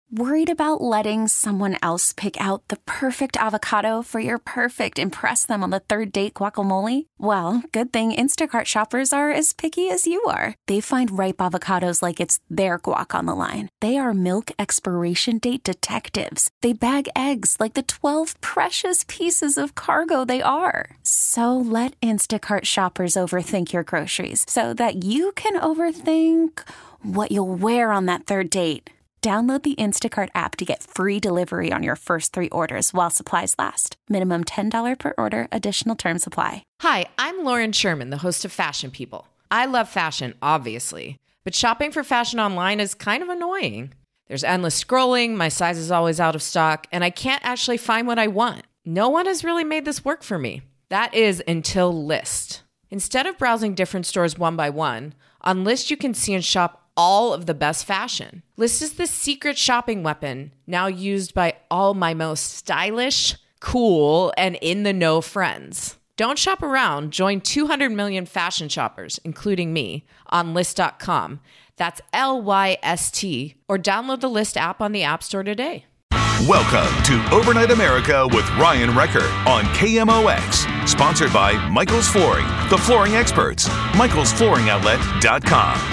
Worried about letting someone else pick out the perfect avocado for your perfect impress them on the third date guacamole? Well, good thing Instacart shoppers are as picky as you are. They find ripe avocados like it's their guac on the line. They are milk expiration date detectives. They bag eggs like the 12 precious pieces of cargo they are. So let Instacart shoppers overthink your groceries so that you can overthink what you'll wear on that third date. Download the Instacart app to get free delivery on your first 3 orders while supplies last. Minimum $10 per order. Additional terms apply. Hi, I'm Lauren Sherman, the host of Fashion People. I love fashion, obviously, but shopping for fashion online is kind of annoying. There's endless scrolling, my size is always out of stock, and I can't actually find what I want. No one has really made this work for me. That is until Lyst. Instead of browsing different stores one by one, on Lyst you can see and shop all of the best fashion. Lyst is the secret shopping weapon now used by all my most stylish, cool, and in-the-know friends. Don't shop around. Join 200 million fashion shoppers, including me, on Lyst.com. That's Lyst, or download the Lyst app on the App Store today. Welcome to Overnight America with Ryan Recker on KMOX. Sponsored by Michael's Flooring, the flooring experts. MichaelsFlooringOutlet.com.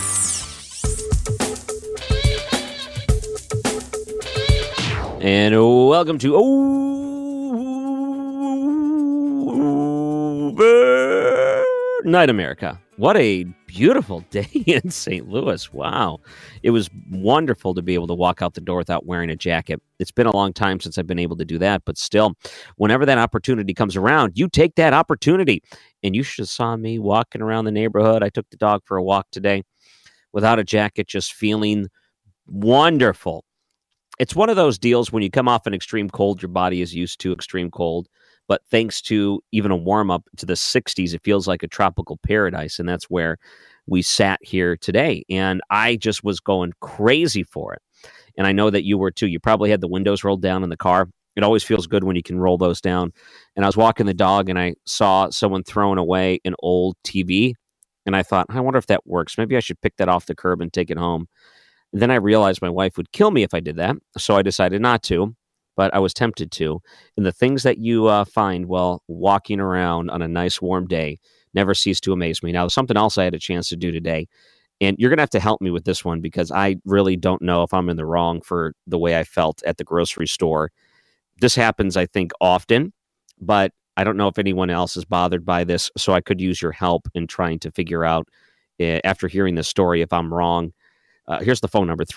And welcome to Overnight America. What a beautiful day in St. Louis. Wow. It was wonderful to be able to walk out the door without wearing a jacket. It's been a long time since I've been able to do that, but still, whenever that opportunity comes around, you take that opportunity. And you should have saw me walking around the neighborhood. I took the dog for a walk today without a jacket, just feeling wonderful. It's one of those deals when you come off an extreme cold, your body is used to extreme cold. But thanks to even a warm up to the 60s, it feels like a tropical paradise. And that's where we sat here today. And I just was going crazy for it. And I know that you were too. You probably had the windows rolled down in the car. It always feels good when you can roll those down. And I was walking the dog and I saw someone throwing away an old TV. And I thought, I wonder if that works. Maybe I should pick that off the curb and take it home. And then I realized my wife would kill me if I did that. So I decided not to, but I was tempted to. And the things that you find while walking around on a nice warm day never cease to amaze me. Now, something else I had a chance to do today, and you're going to have to help me with this one because I really don't know if I'm in the wrong for the way I felt at the grocery store. This happens, I think, often, but I don't know if anyone else is bothered by this, so I could use your help in trying to figure out, after hearing this story, if I'm wrong. Here's the phone number,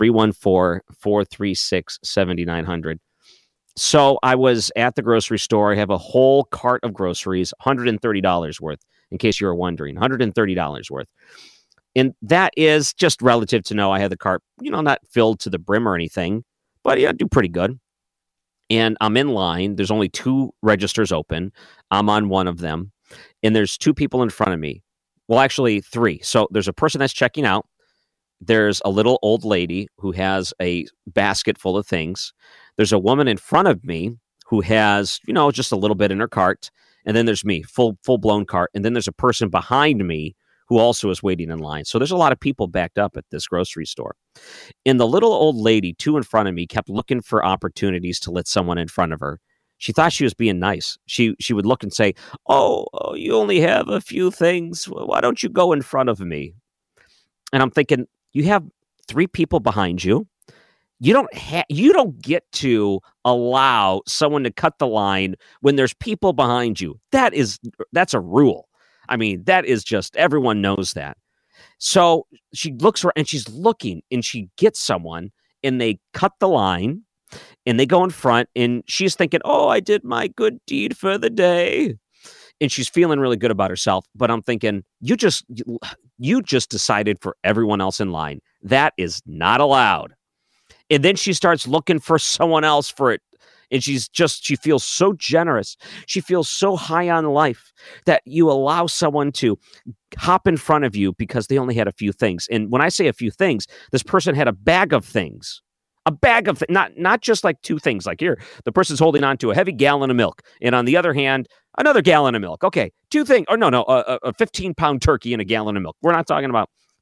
314-436-7900. So I was at the grocery store. I have a whole cart of groceries, $130 worth, in case you were wondering, $130 worth. And that is just relative to know I had the cart, not filled to the brim or anything, but I do pretty good. And I'm in line. There's only 2 registers open. I'm on one of them. And there's 2 people in front of me. Well, actually 3. So there's a person that's checking out. There's a little old lady who has a basket full of things. There's a woman in front of me who has, just a little bit in her cart. And then there's me, full-blown cart. And then there's a person behind me who also is waiting in line. So there's a lot of people backed up at this grocery store. And the little old lady, 2 in front of me, kept looking for opportunities to let someone in front of her. She thought she was being nice. She would look and say, oh, you only have a few things. Why don't you go in front of me? And I'm thinking, you have 3 people behind you. You don't get to allow someone to cut the line when there's people behind you. That's a rule. I mean, that is just, everyone knows that. So she looks and she's looking and she gets someone and they cut the line and they go in front and she's thinking, oh, I did my good deed for the day. And she's feeling really good about herself. But I'm thinking, you just decided for everyone else in line. That is not allowed. And then she starts looking for someone else for it. And she feels so generous. She feels so high on life that you allow someone to hop in front of you because they only had a few things. And when I say a few things, this person had a bag of things. Not just like 2 things. Like here, the person's holding on to a heavy gallon of milk. And on the other hand, another gallon of milk. Okay, 2 things. Or no, a 15-pound turkey and a gallon of milk. We're not talking about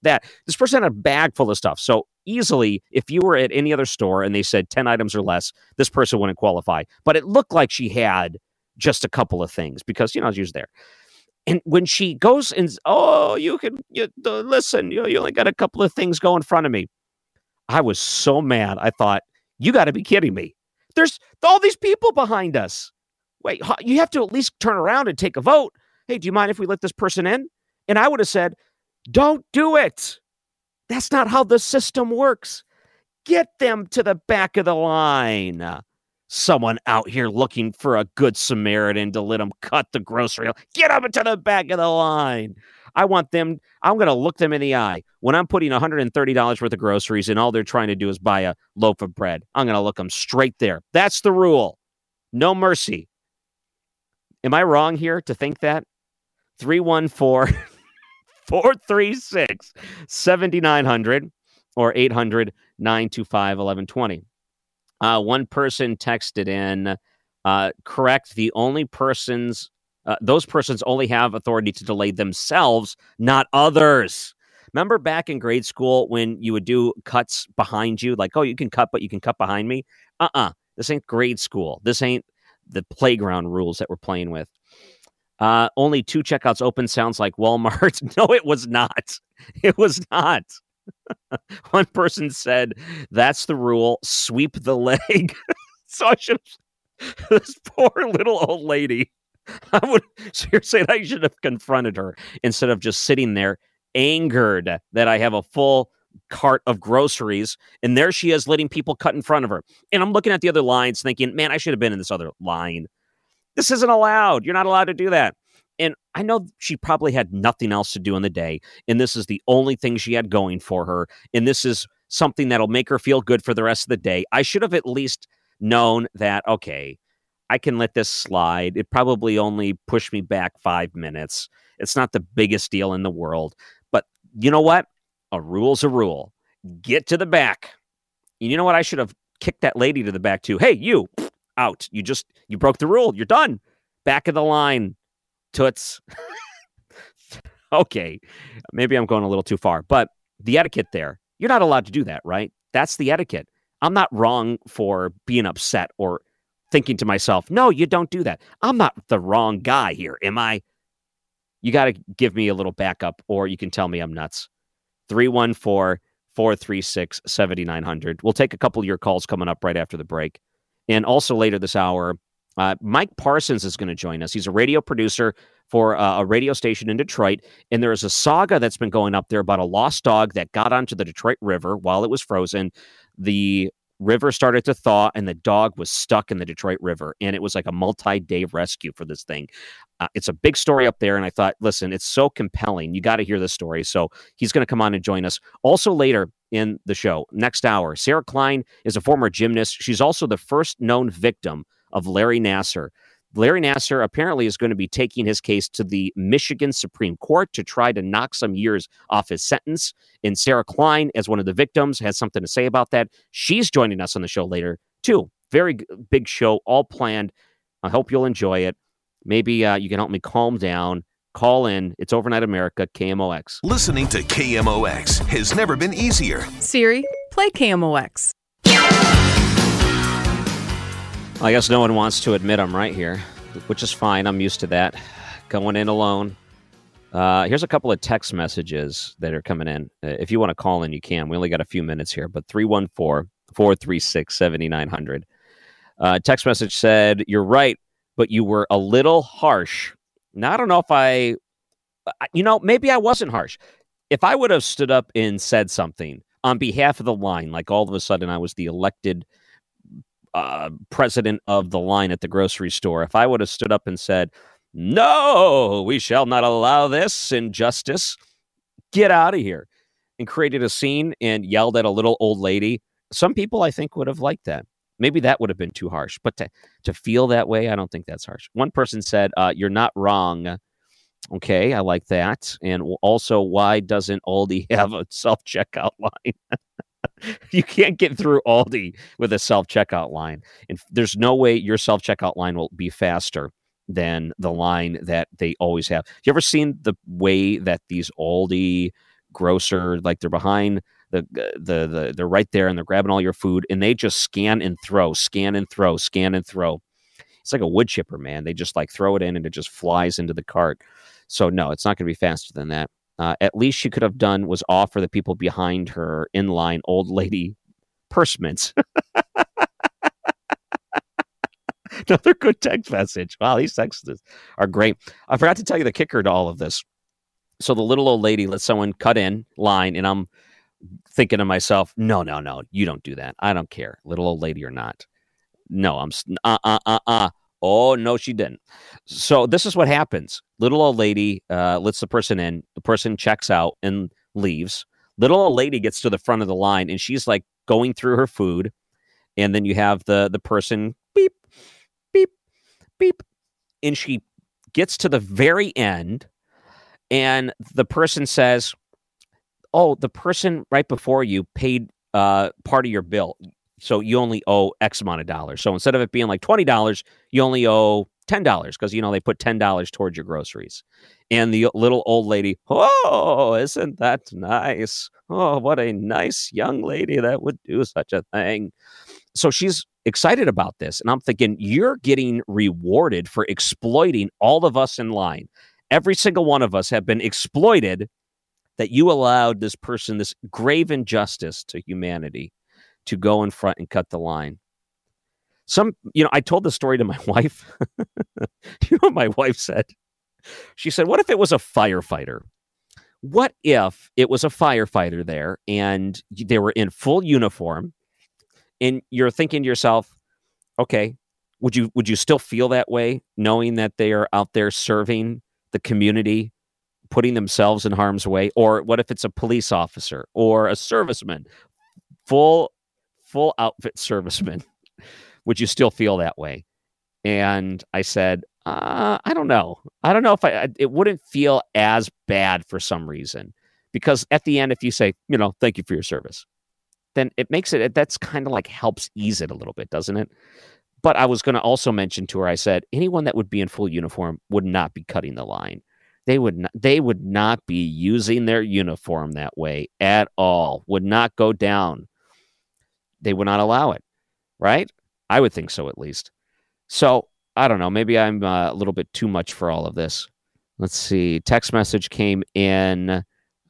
that. This person had a bag full of stuff. So easily, if you were at any other store and they said 10 items or less, this person wouldn't qualify. But it looked like she had just a couple of things because, she was there. And when she goes and, listen, you only got a couple of things go in front of me. I was so mad. I thought, you got to be kidding me. There's all these people behind us. Wait, you have to at least turn around and take a vote. Hey, do you mind if we let this person in? And I would have said, don't do it. That's not how the system works. Get them to the back of the line. Someone out here looking for a good Samaritan to let them cut the grocery. Get them to the back of the line. I'm going to look them in the eye. When I'm putting $130 worth of groceries and all they're trying to do is buy a loaf of bread, I'm going to look them straight there. That's the rule. No mercy. Am I wrong here to think that? 314-436-7900 or 800-925-1120. One person texted in, correct, those persons only have authority to delay themselves, not others. Remember back in grade school when you would do cuts behind you? Like, you can cut, but you can cut behind me? This ain't grade school. This ain't the playground rules that we're playing with. Only 2 checkouts open sounds like Walmart. No, it was not. It was not. One person said, that's the rule. Sweep the leg. So I should have, this poor little old lady, you're saying I should have confronted her instead of just sitting there angered that I have a full cart of groceries and there she is letting people cut in front of her. And I'm looking at the other lines thinking, man, I should have been in this other line. This isn't allowed. You're not allowed to do that. And I know she probably had nothing else to do in the day. And this is the only thing she had going for her. And this is something that'll make her feel good for the rest of the day. I should have at least known that, okay, I can let this slide. It probably only pushed me back 5 minutes. It's not the biggest deal in the world. But you know what? A rule's a rule. Get to the back. And you know what? I should have kicked that lady to the back too. Hey, you, out. You broke the rule. You're done. Back of the line. Toots. Okay, maybe I'm going a little too far, but the etiquette there, you're not allowed to do that, right? That's the etiquette. I'm not wrong for being upset or thinking to myself, no, you don't do that. I'm not the wrong guy here, am I? You got to give me a little backup or you can tell me I'm nuts. 314-436-7900. We'll take a couple of your calls coming up right after the break. And also later this hour, Mike Parsons is going to join us. He's a radio producer for a radio station in Detroit, and there is a saga that's been going up there about a lost dog that got onto the Detroit River while it was frozen. The river started to thaw, and the dog was stuck in the Detroit River, and it was like a multi-day rescue for this thing. It's a big story up there, and I thought, listen, it's so compelling. You got to hear this story, so he's going to come on and join us. Also later in the show, next hour, Sarah Klein is a former gymnast. She's also the first known victim of Larry Nassar. Larry Nassar apparently is going to be taking his case to the Michigan Supreme Court to try to knock some years off his sentence. And Sarah Klein, as one of the victims, has something to say about that. She's joining us on the show later, too. Very big show, all planned. I hope you'll enjoy it. Maybe you can help me calm down. Call in. It's Overnight America, KMOX. Listening to KMOX has never been easier. Siri, play KMOX. I guess no one wants to admit I'm right here, which is fine. I'm used to that. Going in alone. Here's a couple of text messages that are coming in. If you want to call in, you can. We only got a few minutes here, but 314-436-7900. Text message said, you're right, but you were a little harsh. Now, I don't know if maybe I wasn't harsh. If I would have stood up and said something on behalf of the line, like all of a sudden I was the elected president of the line at the grocery store, if I would have stood up and said, no, we shall not allow this injustice, get out of here, and created a scene and yelled at a little old lady, some people I think would have liked that. Maybe that would have been too harsh, but to feel that way, I don't think that's harsh. One person said, you're not wrong. Okay, I like that. And also, why doesn't Aldi have a self-checkout line? You can't get through Aldi with a self-checkout line. And there's no way your self-checkout line will be faster than the line that they always have. You ever seen the way that these Aldi grocer, like they're behind they're right there and they're grabbing all your food and they just scan and throw. It's like a wood chipper, man. They just like throw it in and it just flies into the cart. So no, it's not going to be faster than that. At least she could have done was offer the people behind her in line old lady purse mints. Another good text message. Wow, these texts are great. I forgot to tell you the kicker to all of this. So the little old lady lets someone cut in line, and I'm thinking to myself, no, you don't do that. I don't care, little old lady or not. No, Oh, no, she didn't. So this is what happens. Little old lady lets the person in. The person checks out and leaves. Little old lady gets to the front of the line, and she's like going through her food. And then you have the person beep, beep, beep. And she gets to the very end, and the person says, oh, the person right before you paid part of your bill. So you only owe X amount of dollars. So instead of it being like $20, you only owe $10 because, they put $10 towards your groceries. And the little old lady, oh, isn't that nice? Oh, what a nice young lady that would do such a thing. So she's excited about this. And I'm thinking, you're getting rewarded for exploiting all of us in line. Every single one of us have been exploited that you allowed this person, this grave injustice to humanity, to go in front and cut the line. I told the story to my wife. You know what my wife said? She said, what if it was a firefighter? What if it was a firefighter there and they were in full uniform and you're thinking to yourself, okay, would you still feel that way knowing that they are out there serving the community, putting themselves in harm's way? Or what if it's a police officer or a serviceman, full outfit serviceman? Would you still feel that way? And I said, I don't know. I don't know if it wouldn't feel as bad for some reason, because at the end, if you say, thank you for your service, then it makes it, that's kind of like helps ease it a little bit, doesn't it? But I was going to also mention to her, I said, anyone that would be in full uniform would not be cutting the line. They would not be using their uniform that way at all, would not go down. They would not allow it, right? I would think so, at least. So, I don't know. Maybe I'm a little bit too much for all of this. Let's see. Text message came in.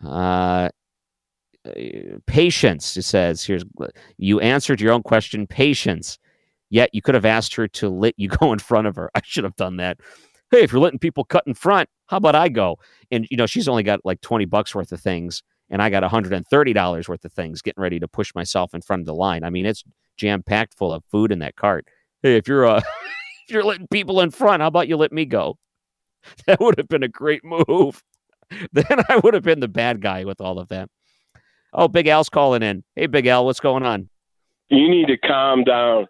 Patience, it says. You answered your own question, patience. Yet you could have asked her to let you go in front of her. I should have done that. Hey, if you're letting people cut in front, how about I go? And, she's only got like $20 worth of things. And I got $130 worth of things getting ready to push myself in front of the line. I mean, it's jam-packed full of food in that cart. Hey, if you're if you're letting people in front, how about you let me go? That would have been a great move. Then I would have been the bad guy with all of that. Oh, Big Al's calling in. Hey, Big Al, what's going on? You need to calm down.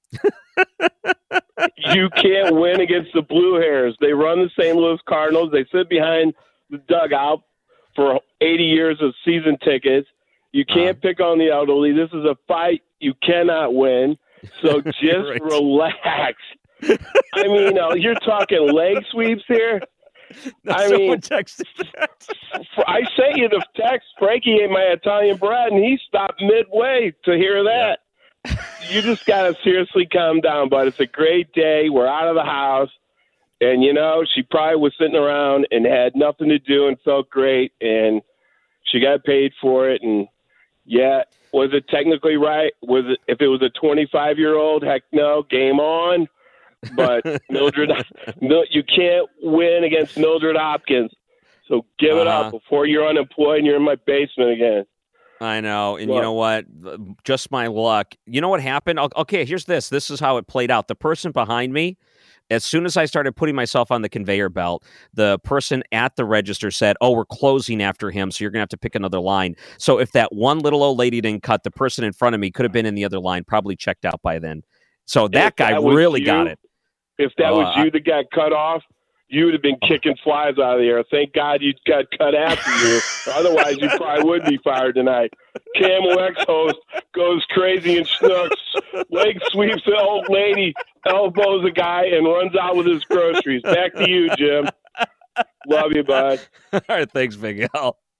You can't win against the Blue Hairs. They run the St. Louis Cardinals. They sit behind the dugout for 80 years of season tickets. You can't pick on the elderly. This is a fight you cannot win. So just relax. I mean, you're talking leg sweeps here. I mean, I sent you the text. Frankie ate my Italian bread, and he stopped midway to hear that. Yeah. You just got to seriously calm down, but it's a great day. We're out of the house. And, she probably was sitting around and had nothing to do and felt great, and she got paid for it. And, yeah, was it technically right? Was it, if it was a 25-year-old, heck no, game on. But Mildred, you can't win against Mildred Hopkins. So give it up before you're unemployed and you're in my basement again. I know. And you know what? Just my luck. You know what happened? Okay, here's this. This is how it played out. The person behind me, as soon as I started putting myself on the conveyor belt, the person at the register said, oh, we're closing after him, so you're going to have to pick another line. So if that one little old lady didn't cut, the person in front of me could have been in the other line, probably checked out by then. So that guy really got it. If that was you that got cut off, you would have been kicking flies out of the air. Thank God you got cut after you. Otherwise, you probably would be fired tonight. KMOX host goes crazy and snooks, leg sweeps the old lady, elbows a guy, and runs out with his groceries. Back to you, Jim. Love you, bud. All right, thanks, Big Al.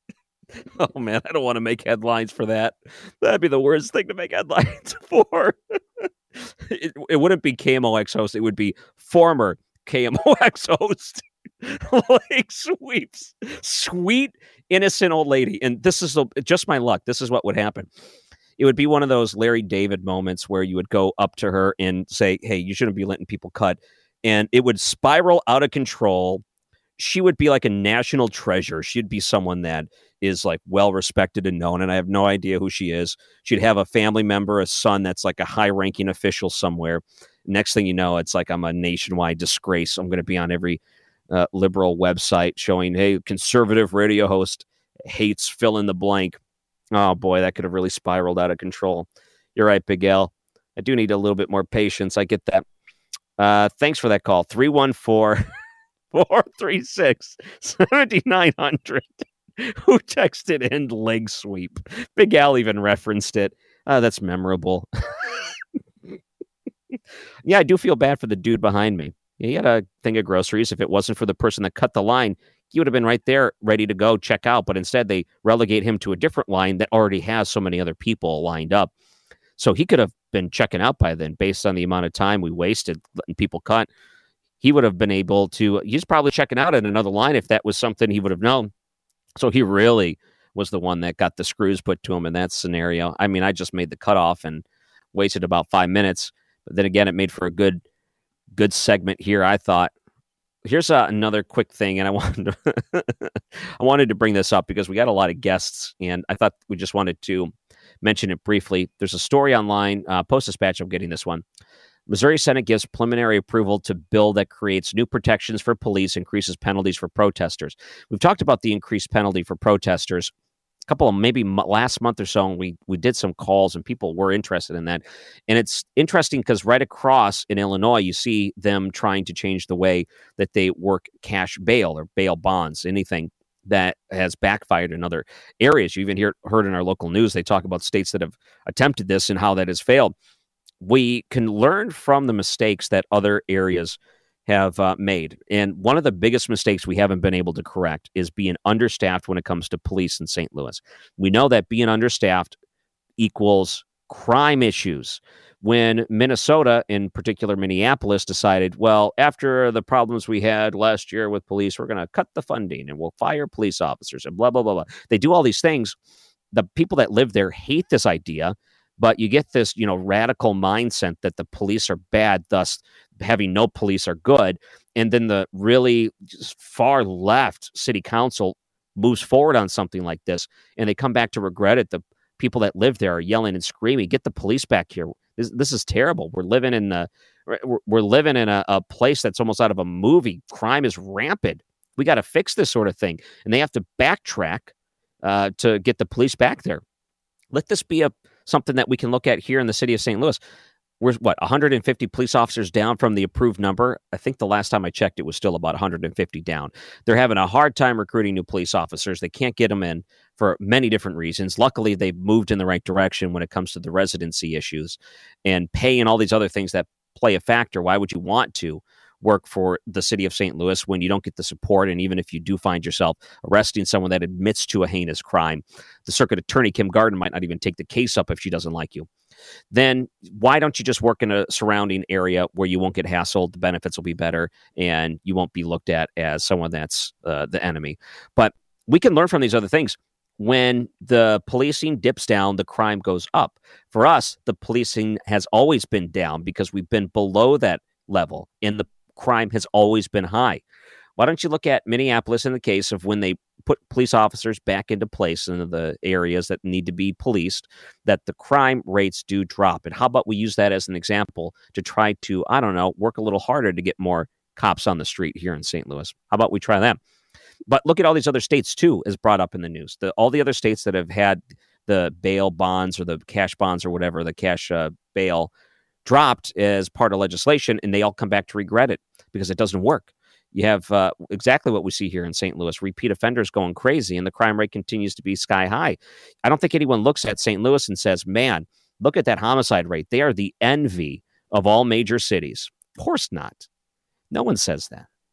Oh, man, I don't want to make headlines for that. That'd be the worst thing to make headlines for. It wouldn't be KMOX host. It would be former KMOX host. Like sweeps. Sweet, innocent old lady. And this is just my luck. This is what would happen. It would be one of those Larry David moments where you would go up to her and say, hey, you shouldn't be letting people cut. And it would spiral out of control. She would be like a national treasure. She'd be someone that is like well respected and known, and I have no idea who she is. She'd have a family member, a son that's like a high ranking official somewhere. Next thing you know, it's like I'm a nationwide disgrace. I'm going to be on every liberal website showing, hey, conservative radio host hates fill in the blank. Oh boy, that could have really spiraled out of control. You're right, Big Al. I do need a little bit more patience. I get that. Thanks for that call. 314-436-7900. Who texted in leg sweep? Big Al even referenced it. That's memorable. Yeah, I do feel bad for the dude behind me. He had a thing of groceries. If it wasn't for the person that cut the line, he would have been right there ready to go check out. But instead, they relegate him to a different line that already has so many other people lined up. So he could have been checking out by then based on the amount of time we wasted letting people cut. He would have been able to, he's probably checking out at another line if that was something he would have known. So he really was the one that got the screws put to him in that scenario. I mean, I just made the cutoff and wasted about 5 minutes. But then again, it made for a good segment here, I thought. Here's another quick thing, and I wanted to bring this up because we got a lot of guests, and I thought we just wanted to mention it briefly. There's a story online, Post-Dispatch, I'm getting this one. Missouri Senate gives preliminary approval to bill that creates new protections for police, increases penalties for protesters. We've talked about the increased penalty for protesters a couple of maybe last month or so, and we did some calls and people were interested in that. And it's interesting because right across in Illinois, you see them trying to change the way that they work cash bail or bail bonds, anything that has backfired in other areas. You even heard in our local news, they talk about states that have attempted this and how that has failed. We can learn from the mistakes that other areas have made. And one of the biggest mistakes we haven't been able to correct is being understaffed when it comes to police in St. Louis. We know that being understaffed equals crime issues. When Minnesota, in particular Minneapolis, decided, well, after the problems we had last year with police, we're going to cut the funding and we'll fire police officers and blah, blah, blah, blah. They do all these things. The people that live there hate this idea. But you get this, radical mindset that the police are bad, thus having no police are good. And then the really far left city council moves forward on something like this, and they come back to regret it. The people that live there are yelling and screaming, "Get the police back here! This is terrible. We're living in a place that's almost out of a movie. Crime is rampant. We got to fix this sort of thing." And they have to backtrack to get the police back there. Let this be something that we can look at here in the city of St. Louis. We're 150 police officers down from the approved number. I think the last time I checked, it was still about 150 down. They're having a hard time recruiting new police officers. They can't get them in for many different reasons. Luckily, they've moved in the right direction when it comes to the residency issues and pay and all these other things that play a factor. Why would you want to work for the city of St. Louis when you don't get the support? And even if you do find yourself arresting someone that admits to a heinous crime, the circuit attorney, Kim Garden, might not even take the case up if she doesn't like you. Then why don't you just work in a surrounding area where you won't get hassled, the benefits will be better, and you won't be looked at as someone that's the enemy? But we can learn from these other things. When the policing dips down, the crime goes up. For us, the policing has always been down because we've been below that level, and the crime has always been high. Why don't you look at Minneapolis in the case of when they put police officers back into place in the areas that need to be policed, that the crime rates do drop. And how about we use that as an example to try to, work a little harder to get more cops on the street here in St. Louis? How about we try that? But look at all these other states, too, as brought up in the news. All the other states that have had the bail bonds or the cash bonds or whatever, the cash bail dropped as part of legislation, and they all come back to regret it because it doesn't work. You have exactly what we see here in St. Louis, repeat offenders going crazy, and the crime rate continues to be sky high. I don't think anyone looks at St. Louis and says, man, look at that homicide rate. They are the envy of all major cities. Of course not. No one says that.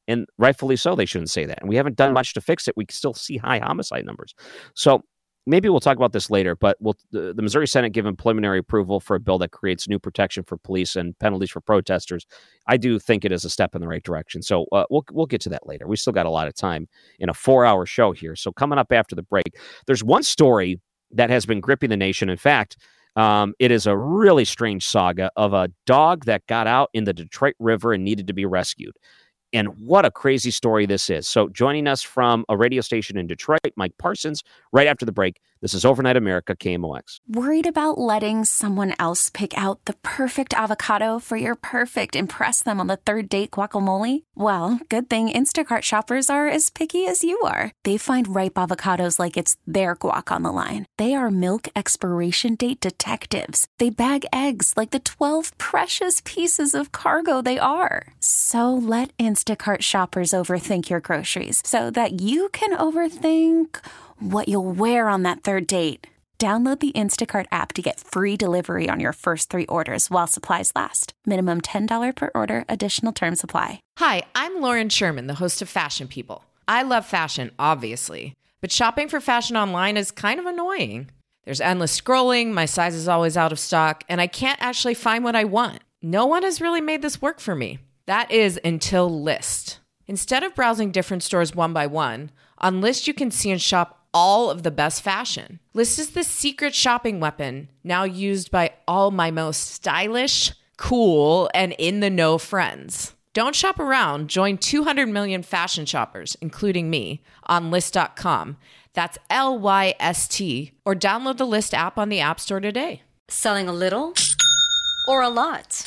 And rightfully so, they shouldn't say that. And we haven't done much to fix it. We still see high homicide numbers. So maybe we'll talk about this later, but the Missouri Senate given preliminary approval for a bill that creates new protection for police and penalties for protesters. I do think it is a step in the right direction. So we'll get to that later. We still got a lot of time in a 4-hour show here. So coming up after the break, there's one story that has been gripping the nation. In fact, it is a really strange saga of a dog that got out in the Detroit River and needed to be rescued. And what a crazy story this is. So joining us from a radio station in Detroit, Mike Parsons, right after the break. This is Overnight America, KMOX. Worried about letting someone else pick out the perfect avocado for your perfect impress them on the third date guacamole? Well, good thing Instacart shoppers are as picky as you are. They find ripe avocados like it's their guac on the line. They are milk expiration date detectives. They bag eggs like the 12 precious pieces of cargo they are. So let Instacart shoppers overthink your groceries so that you can overthink what you'll wear on that third date. Download the Instacart app to get free delivery on your first 3 orders while supplies last. Minimum $10 per order. Additional terms apply. Hi, I'm Lauren Sherman, the host of Fashion People. I love fashion, obviously, but shopping for fashion online is kind of annoying. There's endless scrolling, my size is always out of stock, and I can't actually find what I want. No one has really made this work for me. That is until Lyst. Instead of browsing different stores one by one, on Lyst you can see and shop all of the best fashion. Lyst is the secret shopping weapon now used by all my most stylish, cool, and in-the-know friends. Don't shop around. Join 200 million fashion shoppers, including me, on Lyst.com. That's Lyst, or download the Lyst app on the App Store today. Selling a little or a lot?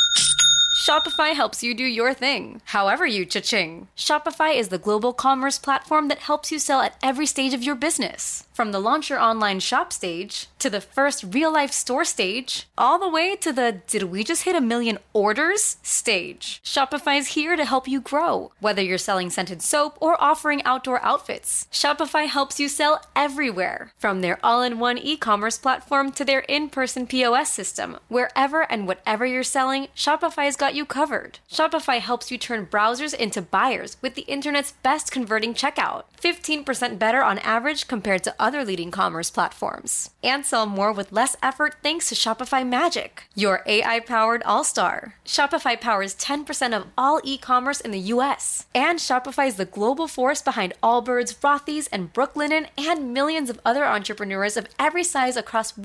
Shopify helps you do your thing, however you cha-ching. Shopify is the global commerce platform that helps you sell at every stage of your business. From the launch your online shop stage, to the first real-life store stage, all the way to the did we just hit 1 million orders stage. Shopify's here to help you grow. Whether you're selling scented soap or offering outdoor outfits, Shopify helps you sell everywhere. From their all-in-one e-commerce platform to their in-person POS system, wherever and whatever you're selling, Shopify's got you covered. Shopify helps you turn browsers into buyers with the internet's best converting checkout. 15% better on average compared to other leading commerce platforms. And sell more with less effort thanks to Shopify Magic, your AI-powered all-star. Shopify powers 10% of all e-commerce in the US. And Shopify is the global force behind Allbirds, Rothy's, and Brooklinen, and millions of other entrepreneurs of every size across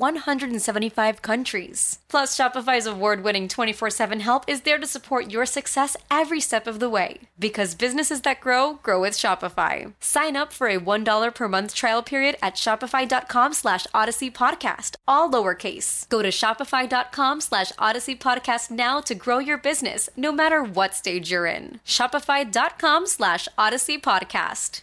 175 countries. Plus, Shopify's award-winning 24/7 help is there to support your success every step of the way. Because businesses that grow, grow with Shopify. Sign up for a $1 per month trial period at shopify.com/Odyssey Podcast, all lowercase. Go to shopify.com/Odyssey Podcast now to grow your business, no matter what stage you're in. Shopify.com/Odyssey Podcast.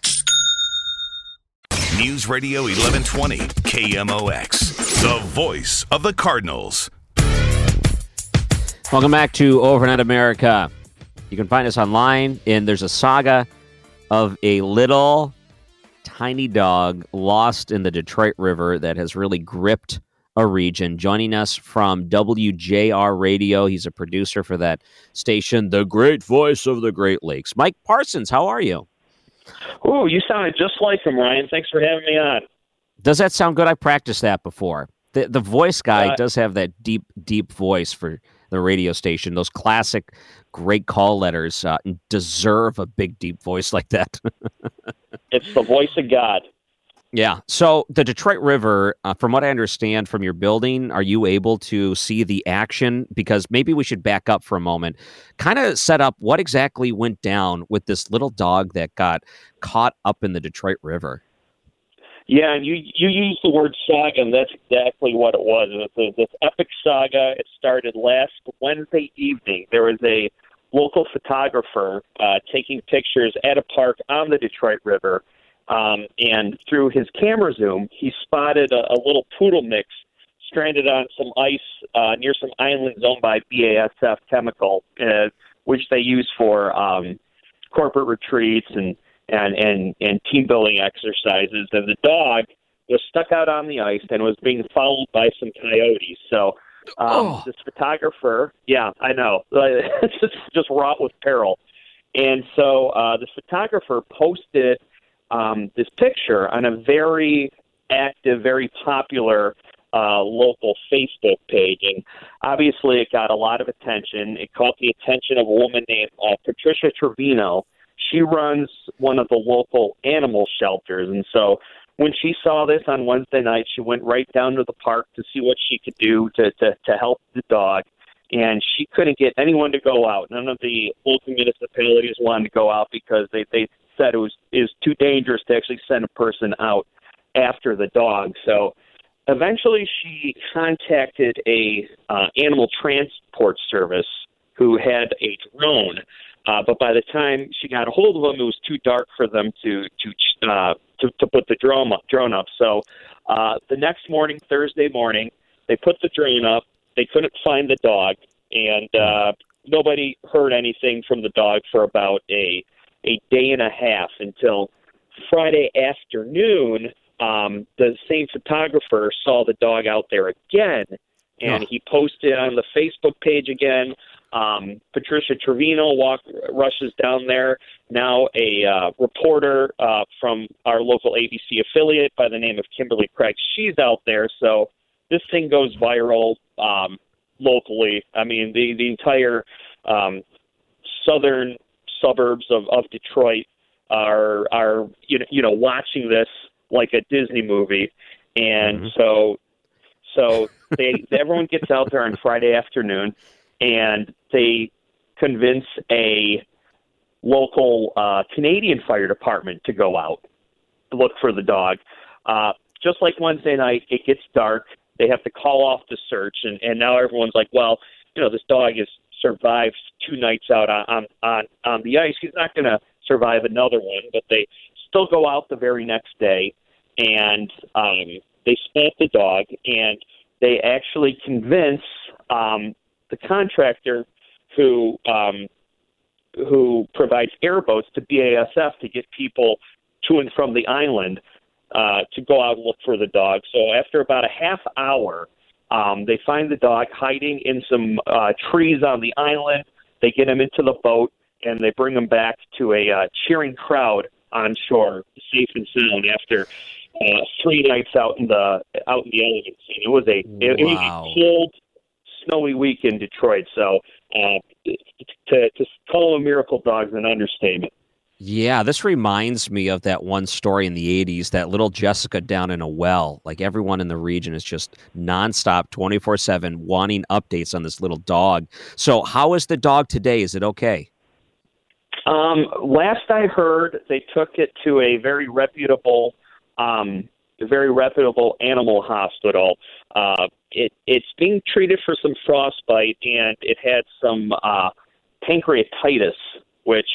News Radio 1120, KMOX, the voice of the Cardinals. Welcome back to Overnight America. You can find us online, and there's a saga of a little tiny dog lost in the Detroit River that has really gripped a region. Joining us from WJR Radio, he's a producer for that station, the great voice of the Great Lakes. Mike Parsons, how are you? Oh, you sounded just like him, Ryan. Thanks for having me on. Does that sound good? I practiced that before. The voice guy does have that deep voice for the radio station. Those classic great call letters deserve a big, deep voice like that. It's the voice of God. Yeah. So the Detroit River, from what I understand from your building, are you able to see the action? Because maybe we should back up for a moment. Kind of set up what exactly went down with this little dog that got caught up in the Detroit River. Yeah, and you used the word saga, and that's exactly what it was. It was this epic saga. It started last Wednesday evening. There was a local photographer taking pictures at a park on the Detroit River, and through his camera zoom, he spotted a little poodle mix stranded on some ice near some islands owned by BASF Chemical, which they use for corporate retreats and team building exercises. And the dog was stuck out on the ice and was being followed by some coyotes. So this photographer, yeah, I know, it's just wrought with peril. And so the photographer posted this picture on a very active, very popular local Facebook page. And obviously it got a lot of attention. It caught the attention of a woman named Patricia Trevino. She runs one of the local animal shelters. And so when she saw this on Wednesday night, she went right down to the park to see what she could do to help the dog. And she couldn't get anyone to go out. None of the local municipalities wanted to go out because they said it was too dangerous to actually send a person out after the dog. So eventually she contacted a animal transport service who had a drone. But by the time she got a hold of them, it was too dark for them to put the drone up. So the next morning, Thursday morning, they put the drone up. They couldn't find the dog, and nobody heard anything from the dog for about a day and a half until Friday afternoon. The same photographer saw the dog out there again, and he posted on the Facebook page again. Patricia Trevino rushes down there. Now a reporter from our local ABC affiliate by the name of Kimberly Craig, she's out there. So this thing goes viral locally. I mean, the entire southern suburbs of Detroit are watching this like a Disney movie, and so everyone gets out there on Friday afternoon, and they convince a local Canadian fire department to go out to look for the dog. Just like Wednesday night, it gets dark. They have to call off the search, and now everyone's like, well, this dog has survived 2 nights out on the ice. He's not going to survive another one, but they still go out the very next day, and they spot the dog, and they actually convince the contractor who provides airboats to BASF to get people to and from the island to go out and look for the dog. So after about a half hour, they find the dog hiding in some trees on the island. They get him into the boat, and they bring him back to a cheering crowd on shore, safe and sound, after 3 nights out in the element scene. It was a cold, snowy week in Detroit. So to call him a miracle dog is an understatement. Yeah, this reminds me of that one story in the 80s, that little Jessica down in a well. Like, everyone in the region is just nonstop, 24/7, wanting updates on this little dog. So how is the dog today? Is it okay? Last I heard, they took it to a very reputable animal hospital. It's being treated for some frostbite, and it had some pancreatitis, which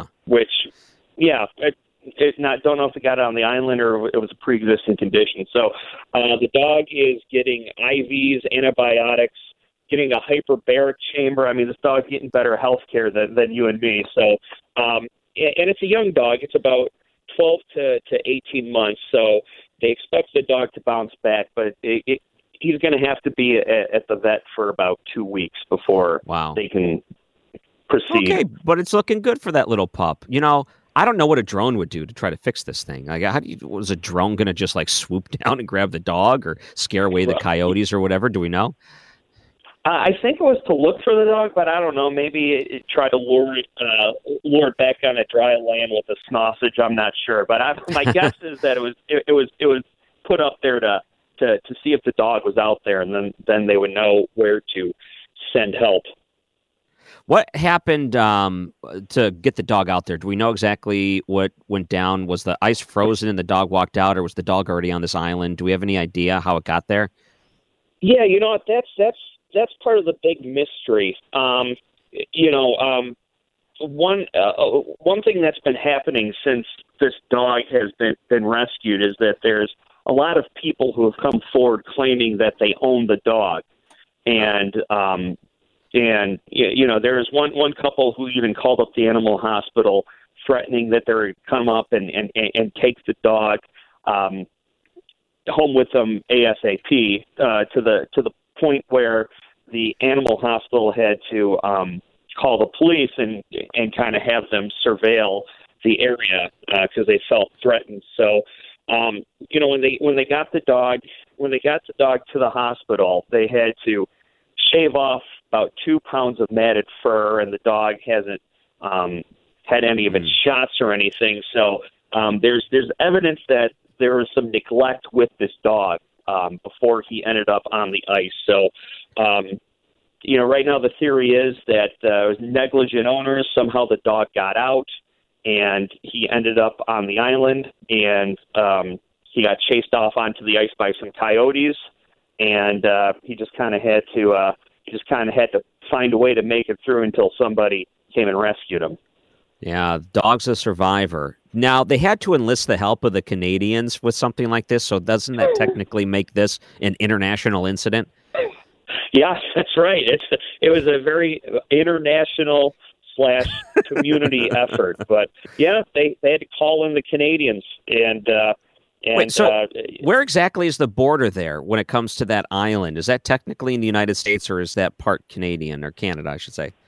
don't know if it got it on the island or it was a pre-existing condition. So the dog is getting IVs, antibiotics, getting a hyperbaric chamber. I mean, this dog's getting better health care than you and me. So, and it's a young dog. It's about 12 to 18 months. So they expect the dog to bounce back, but he's going to have to be at the vet for about 2 weeks before they can proceed. Okay, but it's looking good for that little pup. I don't know what a drone would do to try to fix this thing. Like, was a drone going to just like swoop down and grab the dog or scare away the coyotes or whatever? Do we know? I think it was to look for the dog, but I don't know. Maybe it tried to lure it back on a dry land with a sausage. I'm not sure, but my guess is that it was put up there to see if the dog was out there, and then they would know where to send help. What happened to get the dog out there? Do we know exactly what went down? Was the ice frozen and the dog walked out, or was the dog already on this island? Do we have any idea how it got there? Yeah, that's part of the big mystery. One thing that's been happening since this dog has been rescued is that there's a lot of people who have come forward claiming that they own the dog, and there is one couple who even called up the animal hospital threatening that they would come up and take the dog home with them ASAP, to the point where the animal hospital had to call the police and kind of have them surveil the area because they felt threatened. So, when they got the dog to the hospital, they had to shave off about 2 pounds of matted fur, and the dog hasn't had any of its shots or anything. So there's evidence that there was some neglect with this dog before he ended up on the ice. So, right now the theory is that it was negligent owners. Somehow the dog got out, and he ended up on the island, and he got chased off onto the ice by some coyotes, and he just kind of had to find a way to make it through until somebody came and rescued him. Yeah, dog's a survivor. Now, they had to enlist the help of the Canadians with something like this, so doesn't that technically make this an international incident? Yeah, that's right. It was a very international / community effort. But, yeah, they had to call in the Canadians. Wait, so where exactly is the border there when it comes to that island? Is that technically in the United States, or is that part Canadian, or Canada, I should say?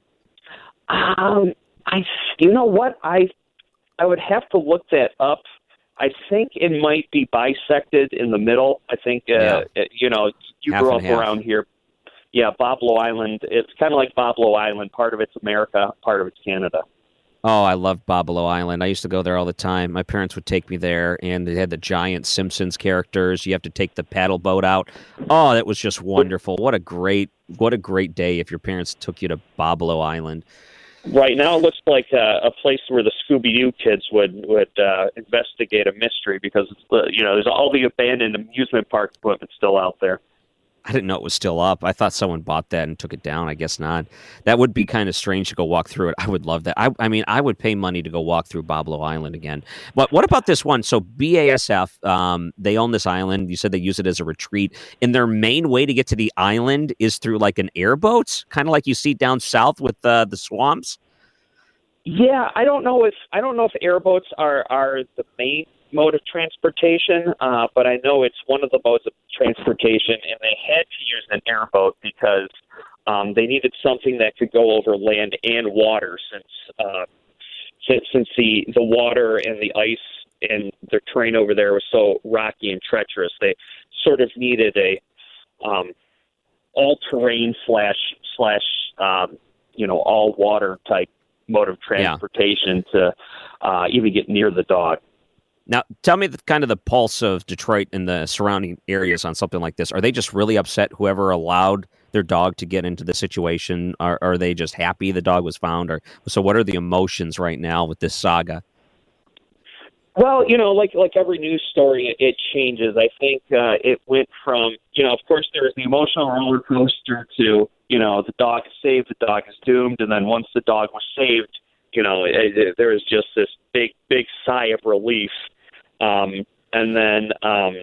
You know what? I would have to look that up. I think it might be bisected in the middle. I think, you Half grew and up half. around here. Yeah, Boblo Island. It's kind of like Boblo Island. Part of it's America, part of it's Canada. Oh, I love Boblo Island. I used to go there all the time. My parents would take me there, and they had the giant Simpsons characters. You have to take the paddle boat out. Oh, that was just wonderful. What a great day if your parents took you to Boblo Island. Right now, it looks like a place where the Scooby-Doo kids would investigate a mystery because there's all the abandoned amusement park equipment still out there. I didn't know it was still up. I thought someone bought that and took it down. I guess not. That would be kind of strange to go walk through it. I would love that. I mean, I would pay money to go walk through Boblo Island again. But what about this one? So BASF, they own this island. You said they use it as a retreat. And their main way to get to the island is through like an airboat, kind of like you see down south with the swamps. Yeah, I don't know if airboats are the main mode of transportation, but I know it's one of the modes of transportation, and they had to use an airboat because they needed something that could go over land and water, since the water and the ice and the terrain over there was so rocky and treacherous. They sort of needed a all-terrain / all water type mode of transportation to even get near the dog. Now, tell me the pulse of Detroit and the surrounding areas on something like this. Are they just really upset whoever allowed their dog to get into the situation? Are they just happy the dog was found? So what are the emotions right now with this saga? Well, like every news story, it changes. I think it went from, of course, there was the emotional roller coaster to, the dog is saved, the dog is doomed. And then once the dog was saved, there was just this big sigh of relief. And then,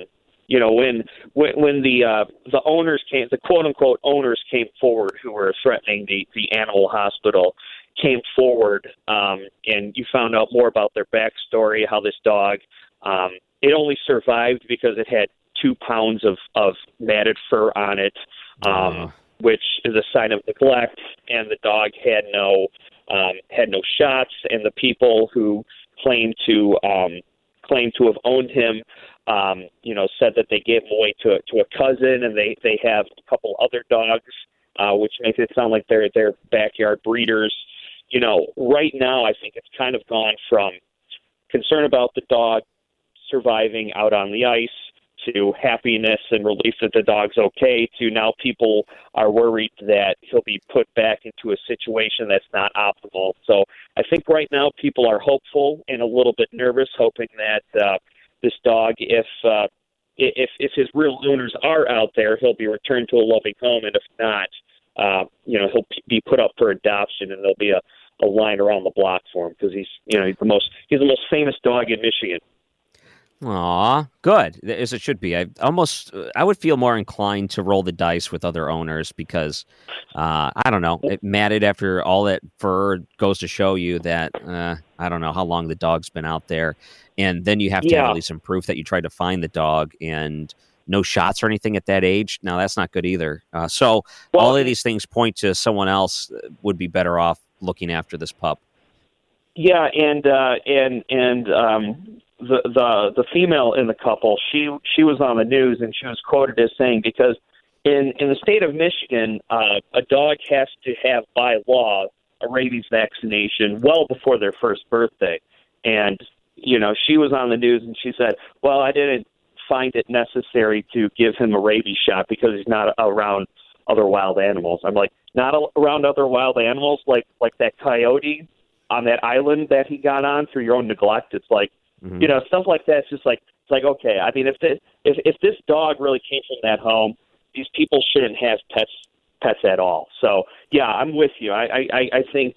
when the owners came, the quote unquote owners came forward who were threatening the animal hospital came forward, and you found out more about their backstory, how this dog, it only survived because it had 2 pounds of matted fur on it, which is a sign of neglect, and the dog had no shots, and the people who claimed to have owned him, said that they gave him away to a cousin, and they have a couple other dogs, which makes it sound like they're backyard breeders. Right now I think it's kind of gone from concern about the dog surviving out on the ice to happiness and relief that the dog's okay to now people are worried that he'll be put back into a situation that's not optimal. So I think right now people are hopeful and a little bit nervous, hoping that this dog, if his real owners are out there, he'll be returned to a loving home, and if not, he'll be put up for adoption, and there'll be a line around the block for him because he's the most famous dog in Michigan. Aw, good, as it should be. I would feel more inclined to roll the dice with other owners because, I don't know, it matted after all that fur goes to show you that, I don't know how long the dog's been out there. And then you have to have at least some proof that you tried to find the dog. And no shots or anything at that age. Now that's not good either. So all of these things point to someone else would be better off looking after this pup. Yeah, and the female in the couple, she was on the news, and she was quoted as saying, because in the state of Michigan, a dog has to have by law a rabies vaccination well before their first birthday. And she was on the news and she said, well, I didn't find it necessary to give him a rabies shot because he's not around other wild animals. I'm like, not around other wild animals, like that coyote on that island that he got on through your own neglect. It's like, stuff like that. It's just like, okay. I mean, if this dog really came from that home, these people shouldn't have pets at all. So yeah, I'm with you. I think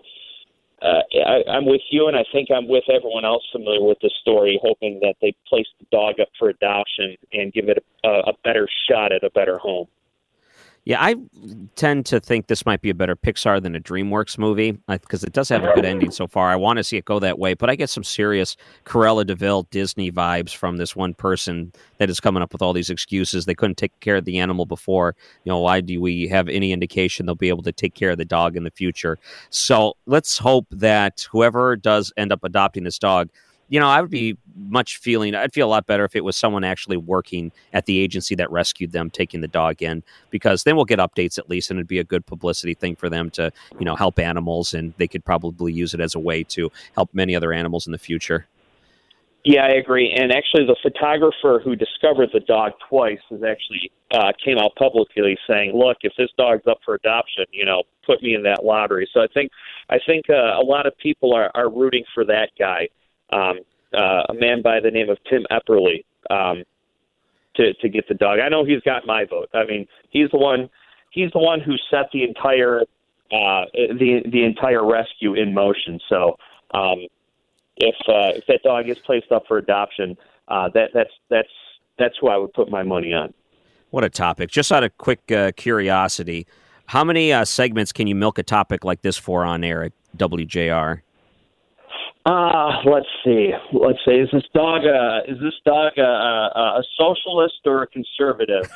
I'm with you, and I think I'm with everyone else familiar with this story, hoping that they place the dog up for adoption and give it a better shot at a better home. Yeah, I tend to think this might be a better Pixar than a DreamWorks movie because it does have a good ending so far. I want to see it go that way, but I get some serious Cruella de Vil Disney vibes from this one person that is coming up with all these excuses. They couldn't take care of the animal before. Why do we have any indication they'll be able to take care of the dog in the future? So let's hope that whoever does end up adopting this dog, I'd feel a lot better if it was someone actually working at the agency that rescued them, taking the dog in, because then we'll get updates at least, and it'd be a good publicity thing for them to, help animals, and they could probably use it as a way to help many other animals in the future. Yeah, I agree. And actually, the photographer who discovered the dog twice has actually came out publicly saying, "Look, if this dog's up for adoption, put me in that lottery." So I think a lot of people are rooting for that guy. A man by the name of Tim Epperly, to get the dog. I know he's got my vote. I mean, he's the one who set the entire the entire rescue in motion. So if that dog is placed up for adoption, that's who I would put my money on. What a topic! Just out of quick curiosity, how many segments can you milk a topic like this for on air at WJR? Let's see. Is this dog a socialist or a conservative?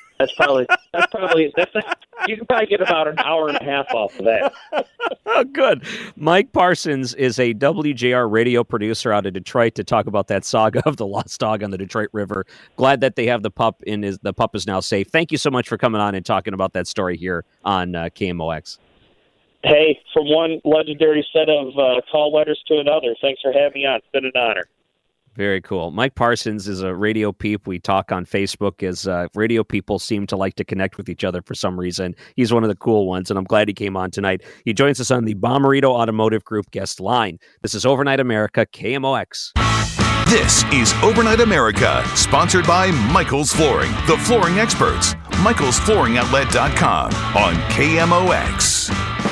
You can probably get about an hour and a half off of that. Oh, good. Mike Parsons is a WJR radio producer out of Detroit to talk about that saga of the lost dog on the Detroit River. Glad that they have the pup the pup is now safe. Thank you so much for coming on and talking about that story here on KMOX. Hey, from one legendary set of call letters to another, thanks for having me on. It's been an honor. Very cool. Mike Parsons is a radio peep. We talk on Facebook as radio people seem to like to connect with each other for some reason. He's one of the cool ones, and I'm glad he came on tonight. He joins us on the Bomarito Automotive Group guest line. This is Overnight America, KMOX. This is Overnight America, sponsored by Michael's Flooring, the flooring experts. MichaelsFlooringOutlet.com on KMOX.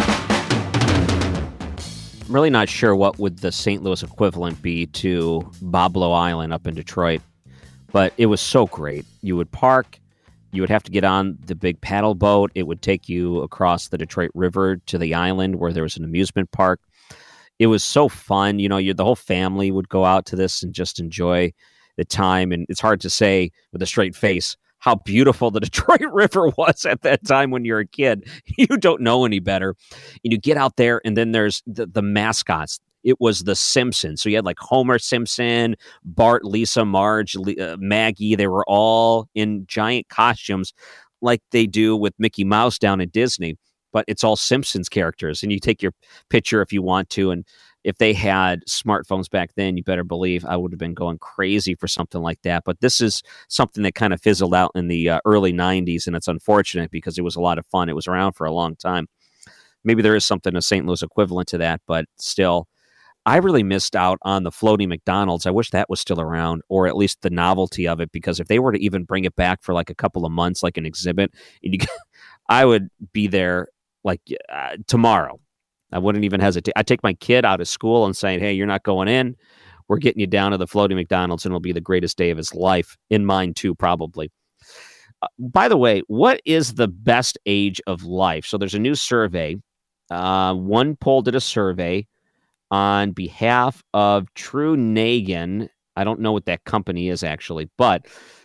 I'm really not sure what would the St. Louis equivalent be to Boblo Island up in Detroit, but it was so great. You would park, you would have to get on the big paddle boat. It would take you across the Detroit River to the island where there was an amusement park. It was so fun. The whole family would go out to this and just enjoy the time. And it's hard to say with a straight face how beautiful the Detroit River was at that time when you're a kid. You don't know any better. And you get out there, and then there's the mascots. It was the Simpsons. So you had like Homer Simpson, Bart, Lisa, Marge, Maggie. They were all in giant costumes like they do with Mickey Mouse down at Disney. But it's all Simpsons characters. And you take your picture if you want to. And if they had smartphones back then, you better believe I would have been going crazy for something like that. But this is something that kind of fizzled out in the early 90s, and it's unfortunate because it was a lot of fun. It was around for a long time. Maybe there is something, a St. Louis equivalent to that, but still, I really missed out on the floating McDonald's. I wish that was still around, or at least the novelty of it, because if they were to even bring it back for like a couple of months, like an exhibit, I would be there like tomorrow. I wouldn't even hesitate. I'd take my kid out of school and saying, hey, you're not going in. We're getting you down to the floating McDonald's, and it'll be the greatest day of his life. In mine, too, probably. By the way, what is the best age of life? So there's a new survey. One poll did a survey on behalf of True Nagin. I don't know what that company is, actually, but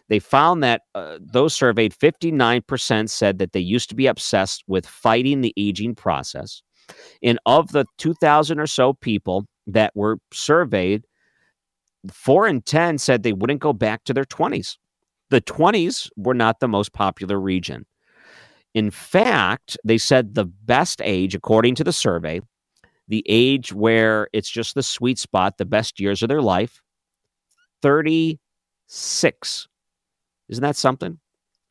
They found that those surveyed, 59% said that they used to be obsessed with fighting the aging process. And of the 2,000 or so people that were surveyed, 4 in 10 said they wouldn't go back to their 20s. The 20s were not the most popular region. In fact, they said the best age, according to the survey, the age where it's just the sweet spot, the best years of their life, 36. Isn't that something?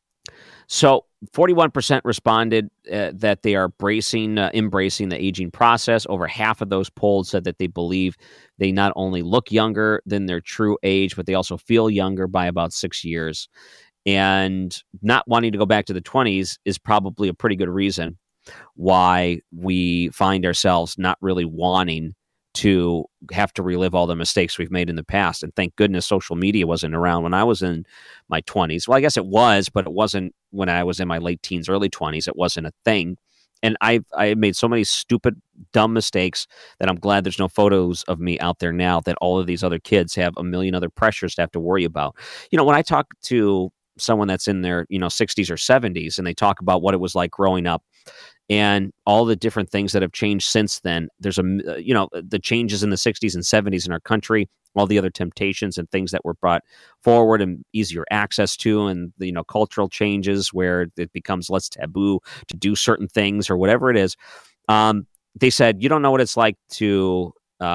So 41% responded that they are embracing the aging process. Over half of those polled said that they believe they not only look younger than their true age, but they also feel younger by about 6 years. And not wanting to go back to the 20s is probably a pretty good reason why we find ourselves not really wanting to have to relive all the mistakes we've made in the past. And thank goodness social media wasn't around when I was in my 20s. Well, I guess it was, but it wasn't when I was in my late teens, early 20s. It wasn't a thing. And I made so many stupid, dumb mistakes that I'm glad there's no photos of me out there now, that all of these other kids have a million other pressures to have to worry about. You know, when I talk to someone that's in their, 60s or 70s, and they talk about what it was like growing up, and all the different things that have changed since then. There's the changes in the 60s and 70s in our country, all the other temptations and things that were brought forward and easier access to, and the, cultural changes where it becomes less taboo to do certain things or whatever it is. They said, you don't know what it's like to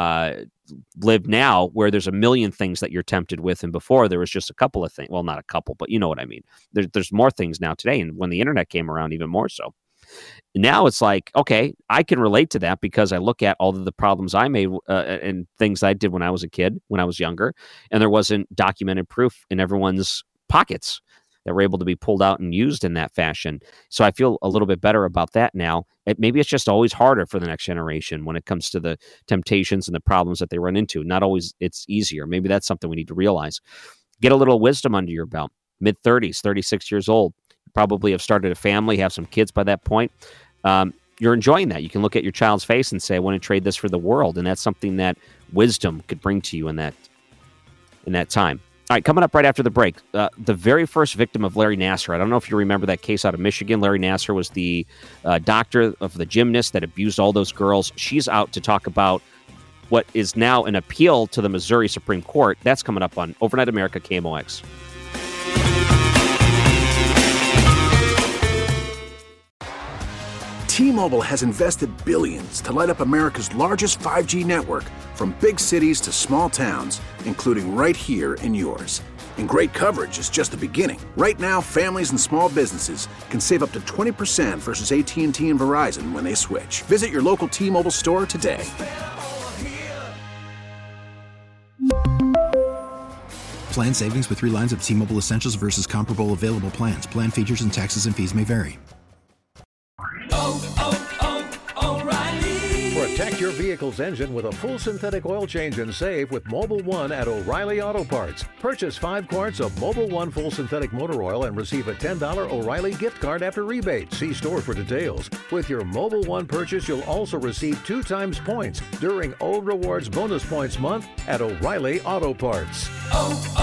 live now, where there's a million things that you're tempted with, and before there was just a couple of things. Well, not a couple, but you know what I mean. There's more things now today, and when the internet came around, even more so. Now it's like, okay, I can relate to that because I look at all of the problems I made and things I did when I was a kid, when I was younger, and there wasn't documented proof in everyone's pockets that were able to be pulled out and used in that fashion. So I feel a little bit better about that now. Maybe it's just always harder for the next generation when it comes to the temptations and the problems that they run into. Not always it's easier. Maybe that's something we need to realize. Get a little wisdom under your belt. Mid-30s, 36 years old. Probably have started a family, have some kids by that point. You're enjoying that. You can look at your child's face and say, I want to trade this for the world. And that's something that wisdom could bring to you in that time. All right, coming up right after the break, the very first victim of Larry Nassar. I don't know if you remember that case out of Michigan. Larry Nassar was the doctor of the gymnast that abused all those girls. She's out to talk about what is now an appeal to the Missouri Supreme Court. That's coming up on Overnight America, KMOX. T-Mobile has invested billions to light up America's largest 5G network, from big cities to small towns, including right here in yours. And great coverage is just the beginning. Right now, families and small businesses can save up to 20% versus AT&T and Verizon when they switch. Visit your local T-Mobile store today. Plan savings with 3 lines of T-Mobile Essentials versus comparable available plans. Plan features and taxes and fees may vary. Protect your vehicle's engine with a full synthetic oil change and save with Mobil 1 at O'Reilly Auto Parts. Purchase 5 quarts of Mobil 1 full synthetic motor oil and receive a $10 O'Reilly gift card after rebate. See store for details. With your Mobil 1 purchase, you'll also receive 2 times points during O Rewards Bonus Points Month at O'Reilly Auto Parts.